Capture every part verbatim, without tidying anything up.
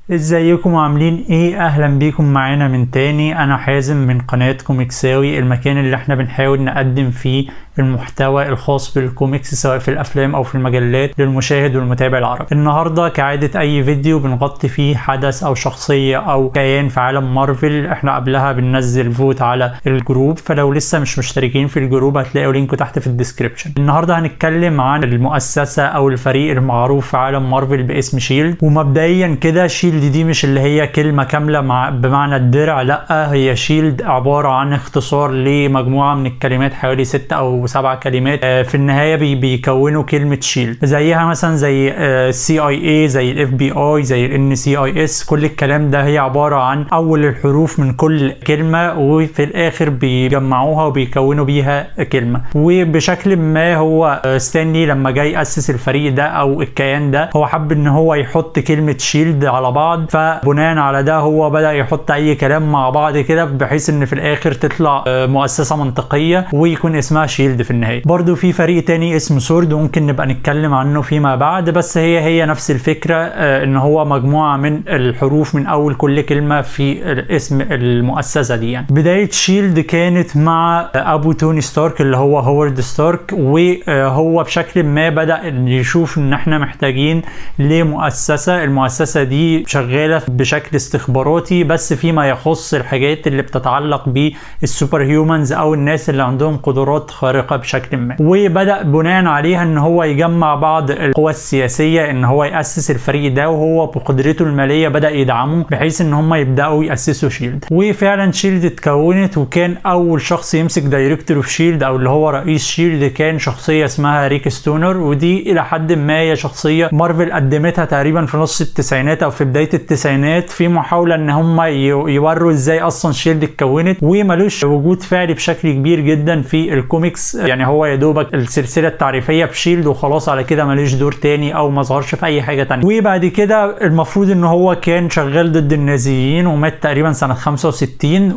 ازيكم عاملين ايه؟ اهلا بيكم معانا من تاني. انا حازم من قناة كوميكساوي، المكان اللي احنا بنحاول نقدم فيه المحتوى الخاص بالكوميكس سواء في الافلام او في المجلات للمشاهد والمتابع العربي. النهارده كعادة اي فيديو بنغطي فيه حدث او شخصية او كيان في عالم مارفل. احنا قبلها بننزل فوت على الجروب، فلو لسه مش مشتركين في الجروب هتلاقوا لينكه تحت في الديسكريبشن. النهارده هنتكلم عن المؤسسة او الفريق المعروف في عالم مارفل باسم شيلد. ومبدئيا كده شيلد دي مش اللي هي كلمة كاملة مع بمعنى الدرع، لا، هي شيلد عبارة عن اختصار لمجموعة من الكلمات، حوالي ستة او سبع كلمات في النهاية بي بيكونوا كلمة شيلد، زيها مثلا زي السي اي اي، زي الاف بي اي، زي الان سي اي اس. كل الكلام ده هي عبارة عن اول الحروف من كل كلمة وفي الاخر بيجمعوها وبيكونوا بيها كلمة. وبشكل ما هو ستانلي لما جاي يأسس الفريق ده او الكيان ده، هو حب ان هو يحط كلمة شيلد على بعض، فبناء على ده هو بدأ يحط اي كلام مع بعض كده بحيث ان في الاخر تطلع مؤسسة منطقية ويكون اسمها شيلد في النهاية. برضو في فريق تاني اسمه سورد وممكن نبقى نتكلم عنه فيما بعد، بس هي هي نفس الفكرة، ان هو مجموعة من الحروف من اول كل كلمة في اسم المؤسسة دي. يعني بداية شيلد كانت مع ابو توني ستارك اللي هو هوارد ستارك، وهو بشكل ما بدأ يشوف ان احنا محتاجين لمؤسسة. المؤسسة دي شغالة بشكل استخباراتي بس فيما يخص الحاجات اللي بتتعلق بالسوبر هيومنز او الناس اللي عندهم قدرات خارقة بشكل ما. وبدأ بناء عليها ان هو يجمع بعض القوى السياسية ان هو يأسس الفريق ده، وهو بقدرته المالية بدأ يدعمه بحيث ان هم يبدأوا يأسسوا شيلد. وفعلا شيلد اتكونت، وكان اول شخص يمسك دايركتور اوف شيلد او اللي هو رئيس شيلد كان شخصية اسمها ريك ستونر. ودي الى حد ما هي شخصية مارفل قدمتها تقريبا في نص التسعينات او في بداية التسعينات في محاولة ان هم يوروا ازاي اصلا شيلد اتكونت، وملوش وجود فعلي بشكل كبير جدا في الكوميكس. يعني هو يا دوبك السلسلة التعريفية بشيلد وخلاص، على كده ملوش دور تاني او ما ظهرش في اي حاجة تانية. وبعد كده المفروض ان هو كان شغال ضد النازيين ومات تقريبا سنة خمسة وستين،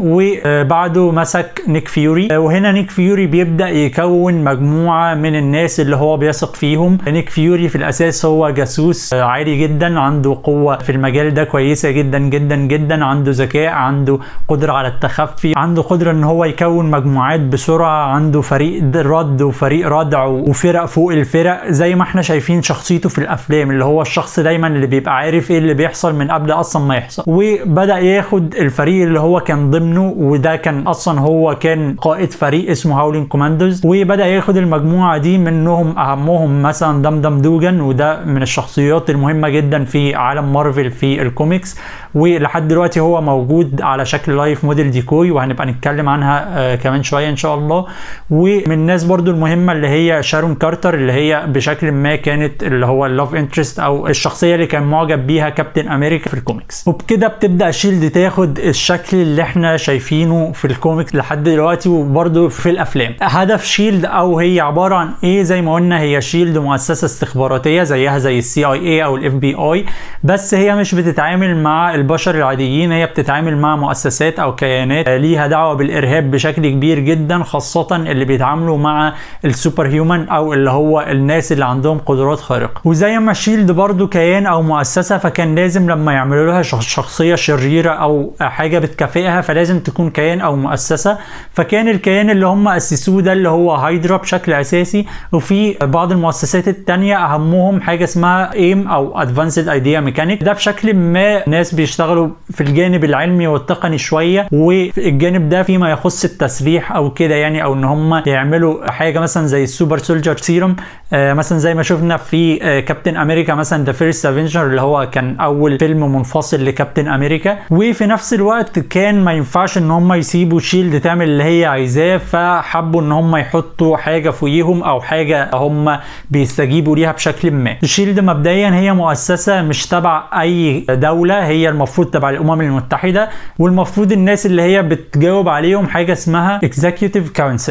وبعده مسك نيك فيوري. وهنا نيك فيوري بيبدأ يكون مجموعة من الناس اللي هو بيثق فيهم. نيك فيوري في الاساس هو جاسوس عالي جدا، عنده قوة في المجال ده كويسة جدا جدا جدا، عنده ذكاء، عنده قدرة على التخفي، عنده قدرة ان هو يكون مجموعات بسرعة، عنده فريق رد وفريق ردع وفرق فوق الفرق زي ما احنا شايفين شخصيته في الافلام، اللي هو الشخص دايما اللي بيبقى عارف ايه اللي بيحصل من قبل اصلا ما يحصل. وبدأ ياخد الفريق اللي هو كان ضمنه، وده كان اصلا هو كان قائد فريق اسمه هاولين كوماندوز، وبدأ ياخد المجموعة دي منهم اهمهم مثلا دمدم دوجان، وده من الشخصيات المهمة جدا في عالم مارفل في الكوميكس، ولحد دلوقتي هو موجود على شكل لايف موديل ديكوي وهنبقى نتكلم عنها آه كمان شوية ان شاء الله. ومن الناس برضو المهمة اللي هي شارون كارتر، اللي هي بشكل ما كانت اللي هو اللاف انترست او الشخصية اللي كان معجب بيها كابتن امريكا في الكوميكس. وبكده بتبدأ شيلد تاخد الشكل اللي احنا شايفينه في الكوميكس لحد دلوقتي وبرضو في الافلام. هدف شيلد او هي عبارة عن ايه؟ زي ما قلنا هي شيلد مؤسسة استخباراتية زيها زي السي اي اي او الاف بي اي، بس هي مش بتتعامل مع البشر العاديين، هي بتتعامل مع مؤسسات او كيانات ليها دعوة بالارهاب بشكل كبير جدا، خاصة اللي بيتعاملوا مع السوبر هيومن او اللي هو الناس اللي عندهم قدرات خارقة. وزي ما شيلد برضو كيان او مؤسسة، فكان لازم لما يعملوا لها شخصية شريرة او حاجة بتكافئها فلازم تكون كيان او مؤسسة. فكان الكيان اللي هم اسسوه ده اللي هو هايدرا بشكل اساسي، وفي بعض المؤسسات التانية اهمهم حاجة اسمها ايم او ادفانسد ايديا ميكانيك. ده بشكل ما ناس بيشتغلوا في الجانب العلمي والتقني شوية، والجانب ده فيما يخص التسليح او كده يعني، او ان هم يعملوا حاجة مثلا زي السوبر سولجر سيروم، آه مثلا زي ما شفنا في آه كابتن امريكا مثلا ذا فيرست افنجر اللي هو كان اول فيلم منفصل لكابتن امريكا. وفي نفس الوقت كان ما ينفعش ان هم يسيبوا شيلد تعمل اللي هي عايزاه، فحبوا ان هم يحطوا حاجة فوقيهم او حاجة هم بيستجيبوا ليها بشكل ما. شيلد مبدئيا هي مؤسسة مش تبع اي دولة، هي المفروض تبع الامم المتحدة، والمفروض الناس اللي هي بتجاوب عليهم حاجة اسمها Executive Council.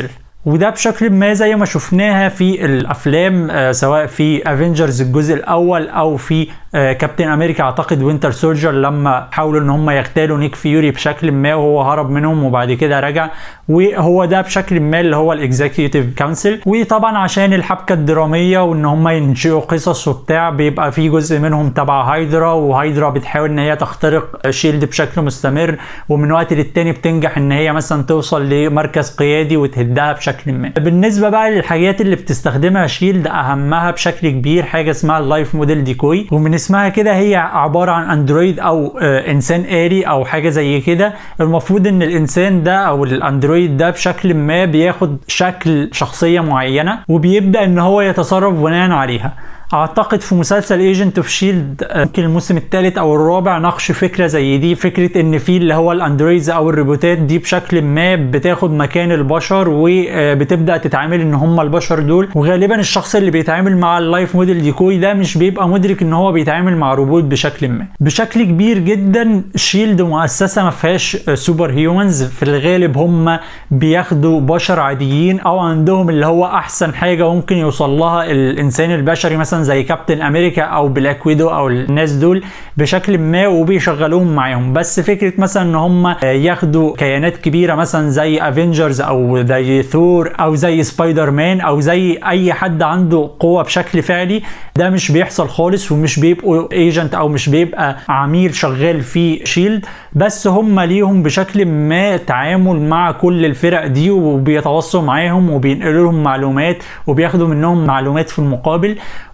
وده بشكل ما زي ما شفناها في الافلام آه سواء في افنجرز الجزء الاول او في آه كابتن امريكا اعتقد وينتر سولجر، لما حاولوا ان هم يغتالوا نيك فيوري بشكل ما وهو هرب منهم وبعد كده رجع، وهو ده بشكل ما اللي هو الاكزيكتيف كونسل. وطبعا عشان الحبكه الدراميه وان هم ينشئوا قصص وبتاع بيبقى في جزء منهم تبع هايدرا، وهايدرا بتحاول ان هي تخترق شيلد بشكل مستمر، ومن وقت للتاني بتنجح ان هي مثلا توصل لمركز قيادي وتهدها بشكل ما. بالنسبه بقى للحاجات اللي بتستخدمها شيلد، اهمها بشكل كبير حاجه اسمها اللايف موديل ديكوي، ومن اسمها كده هي عباره عن اندرويد او آه انسان آلي او حاجه زي كده. المفروض ان الانسان ده او الاندرويد ده بشكل ما بياخد شكل شخصيه معينه وبيبدا ان هو يتصرف بناء عليها. اعتقد في مسلسل ايجنت اوف شيلد يمكن الموسم الثالث او الرابع ناقش فكره زي دي، فكره ان في اللي هو الاندرويدز او الروبوتات دي بشكل ما بتاخد مكان البشر وبتبدا تتعامل ان هم البشر دول، وغالبا الشخص اللي بيتعامل مع اللايف موديل ديكوي ده مش بيبقى مدرك ان هو بيتعامل مع روبوت بشكل ما. بشكل كبير جدا شيلد مؤسسه ما فيهاش سوبر هيومنز، في الغالب هم بياخدوا بشر عاديين او عندهم اللي هو احسن حاجه ممكن يوصل لها الانسان البشري مثلا زي كابتن امريكا او بلاك ويدو او الناس دول بشكل ما، وبيشغلوهم معاهم. بس فكره مثلا ان هم ياخدوا كيانات كبيره مثلا زي افنجرز او زي ثور او زي سبايدر مان او زي اي حد عنده قوه بشكل فعلي، ده مش بيحصل خالص، ومش بيبقوا ايجنت او مش بيبقى عميل شغال في شيلد، بس هم ليهم بشكل ما تعامل مع كل الفرق دي وبيتواصلوا معاهم وبينقلوا لهم معلومات وبياخدوا منهم معلومات في المقابل،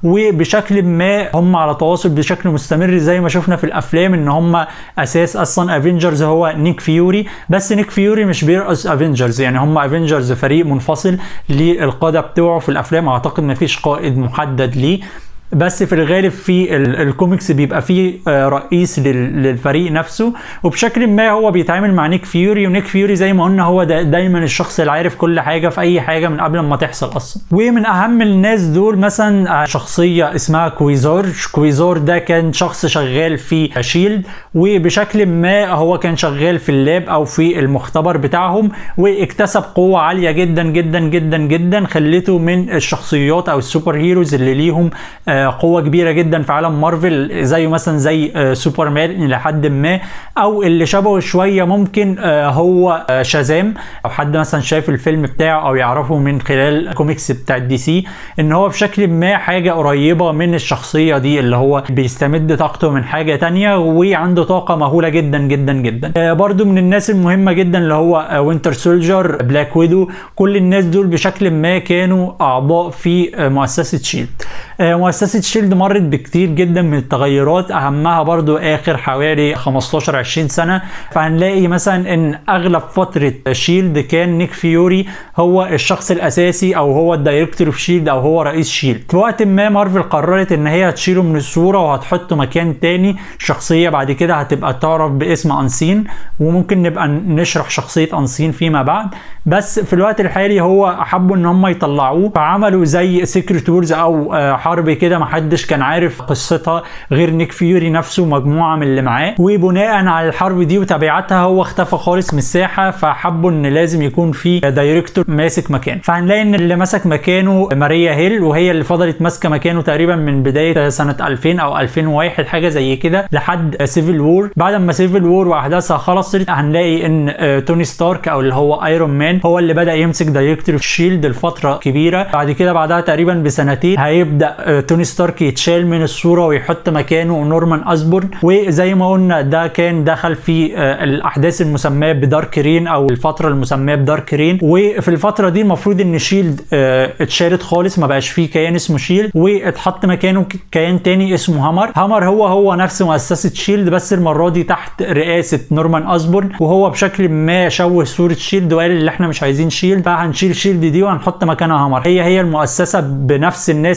وبشكل ما هم على تواصل بشكل مستمر زي ما شفنا في الافلام ان هم اساس اصلا افنجرز هو نيك فيوري. بس نيك فيوري مش بيرأس افنجرز، يعني هم افنجرز فريق منفصل للقادة بتوعه في الافلام، اعتقد ما فيش قائد محدد ليه، بس في الغالب في الكوميكس بيبقى فيه رئيس للفريق نفسه، وبشكل ما هو بيتعامل مع نيك فيوري. ونيك فيوري زي ما قلنا هو دا دايما الشخص اللي عارف كل حاجه في اي حاجه من قبل ما تحصل اصلا. ومن اهم الناس دول مثلا شخصيه اسمها كويزار. كويزار ده كان شخص شغال في شيلد، وبشكل ما هو كان شغال في اللاب او في المختبر بتاعهم، واكتسب قوه عاليه جدا جدا جدا جدا خلته من الشخصيات او السوبر هيروز اللي ليهم قوة كبيرة جدا في عالم مارفل، زي مثلا زي سوبرمان لحد ما، او اللي شبهه شوية ممكن هو شازام. او حد مثلا شايف الفيلم بتاعه او يعرفه من خلال الكوميكس بتاع دي سي ان هو بشكل ما حاجة قريبة من الشخصية دي، اللي هو بيستمد طاقته من حاجة تانية وعنده طاقة مهولة جدا جدا جدا. برضو من الناس المهمة جدا اللي هو وينتر سولجر، بلاك ويدو، كل الناس دول بشكل ما كانوا اعضاء في مؤسسة شيلد. مؤسسة شيلد مرت بكتير جدا من التغيرات، اهمها برضو اخر حوالي خمستاشر عشرين سنة. فهنلاقي مثلا ان اغلب فترة شيلد كان نيك فيوري هو الشخص الاساسي او هو الدايركتور في شيلد او هو رئيس شيلد. في وقت ما مارفل قررت ان هي هتشيله من الصورة وهتحطه مكان تاني، شخصية بعد كده هتبقى تعرف باسم انسين، وممكن نبقى نشرح شخصية انسين فيما بعد. بس في الوقت الحالي هو حبوا ان هم يطلعوه، فعملوا زي سيكريت وورز او حرب كده محدش كان عارف قصتها غير نيك فيوري نفسه ومجموعه من اللي معاه، وبناء على الحرب دي وتبعاتها هو اختفى خالص من الساحه، فحبوا ان لازم يكون في دايركتور ماسك مكانه. فهنلاقي ان اللي مسك مكانه ماريا هيل، وهي اللي فضلت ماسكه مكانه تقريبا من بدايه سنه ألفين او ألفين وواحد حاجه زي كده لحد سيفل وور. بعد ما سيفل وور واحداثها خلصت هنلاقي ان توني ستارك او اللي هو ايرون مان هو اللي بدا يمسك دايركتور شيلد لفتره كبيره. بعد كده بعدها تقريبا بسنتين هيبدا توني ستارك يتشال من الصوره ويحط مكانه نورمان اسبورن، وزي ما قلنا ده كان دخل في الاحداث المسماه بدارك رين او الفتره المسماه بدارك رين. وفي الفتره دي المفروض ان شيلد اتشالت خالص، ما بقاش فيه كيان اسمه شيلد، واتحط مكانه كيان تاني اسمه هامر. هامر هو هو نفس مؤسسه شيلد بس المره دي تحت رئاسه نورمان اسبورن، وهو بشكل ما شوه صوره شيلد وقال اللي احنا مش عايزين شيلد، فهنشيل شيلد دي وهنحط مكانها هامر. هي هي المؤسسه بنفس الناس اللي شغاله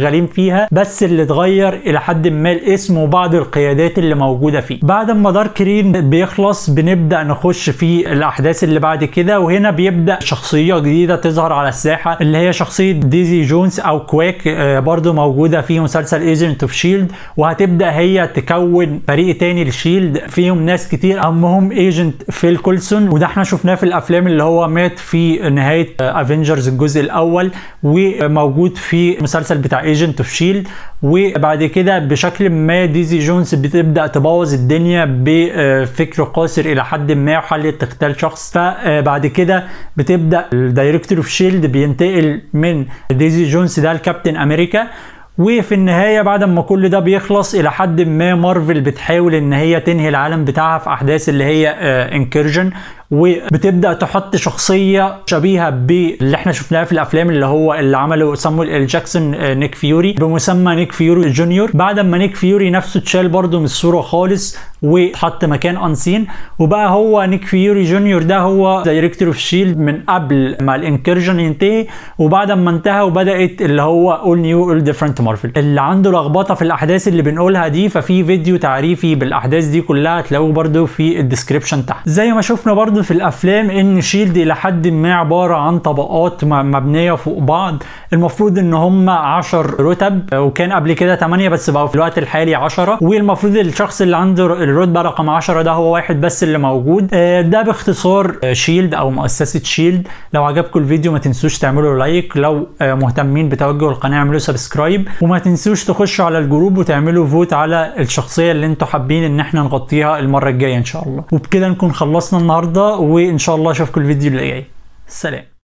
شغالين فيها، بس اللي اتغير الى حد ما الاسم وبعض القيادات اللي موجوده فيه. بعد ما دارك رين بيخلص بنبدا نخش في الاحداث اللي بعد كده، وهنا بيبدا شخصيه جديده تظهر على الساحه اللي هي شخصيه ديزي جونز او كواك، برضو موجوده في مسلسل ايجنت اوف شيلد، وهتبدا هي تكون فريق تاني لشيلد فيهم ناس كتير اهمهم ايجنت فيل كولسون، وده احنا شفناه في الافلام اللي هو مات في نهايه افنجرز الجزء الاول، وموجود في مسلسل بتاع ايجنت اوف شيلد. وبعد كده بشكل ما ديزي جونز بتبدا تبوظ الدنيا بفكر قاصر الى حد ما وحل اغتيال شخص، فبعد كده بتبدا الدايركتور اوف شيلد بينتقل من ديزي جونز ده لكابتن امريكا. وفي النهايه بعد ما كل ده بيخلص الى حد ما مارفل بتحاول ان هي تنهي العالم بتاعها في احداث اللي هي انكيرجن، وبتبدا تحط شخصيه شبيهه باللي احنا شفناها في الافلام اللي هو اللي عمله سامويل ال جاكسون نيك فيوري بمسمى نيك فيوري جونيور، بعد ما نيك فيوري نفسه اتشال برده من الصوره خالص واتحط مكان انسين، وبقى هو نيك فيوري جونيور ده هو دايركتور اوف شيلد من قبل ما الانكيرجن ينتهي، وبعد ما انتهى وبدات اللي هو اول نيو اول ديفرنت مارفل. اللي عنده لخبطه في الاحداث اللي بنقولها دي ففي فيديو تعريفي بالاحداث دي كلها هتلاقوه برده في الديسكريبشن تحت. زي ما شفنا برده في الافلام ان شيلد الى حد ما عباره عن طبقات مبنيه فوق بعض، المفروض ان هم عشر رتب وكان قبل كده ثمانية بس بقوا في الوقت الحالي عشرة، والمفروض الشخص اللي عنده الرتبه رقم عشرة ده هو واحد بس اللي موجود. ده باختصار شيلد او مؤسسه شيلد. لو عجبكم الفيديو ما تنسوش تعملوا لايك، لو مهتمين بتوجه القناه اعملوا سبسكرايب، وما تنسوش تخشوا على الجروب وتعملوا فوت على الشخصيه اللي انتوا حابين ان احنا نغطيها المره الجايه ان شاء الله. وبكده نكون خلصنا النهارده، وان شاء الله اشوفكم الفيديو اللي جاي. سلام.